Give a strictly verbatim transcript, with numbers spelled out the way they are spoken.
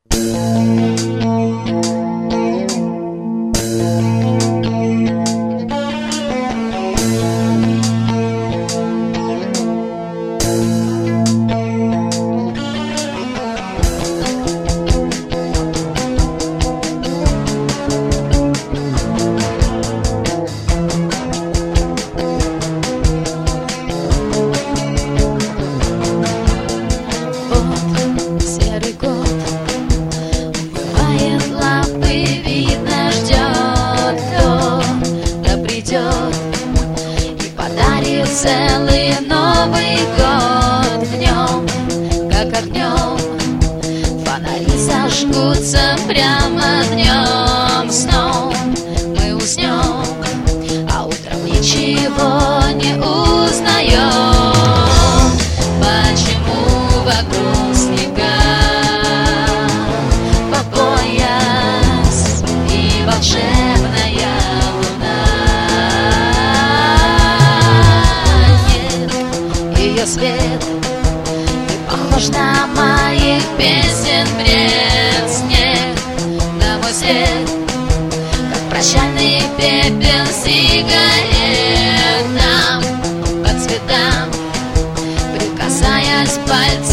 И подарит целый Новый год. В нем, как огнем, фонари зажгутся прямо днем. Сном мы уснем, а утром ничего не узнаем. Почему вокруг снега по пояс и волшебная ее свет не похож на моих песен бред. Снег на мой свет, как прощальный пепел сигарет. Нам по цветам, прикасаясь пальцем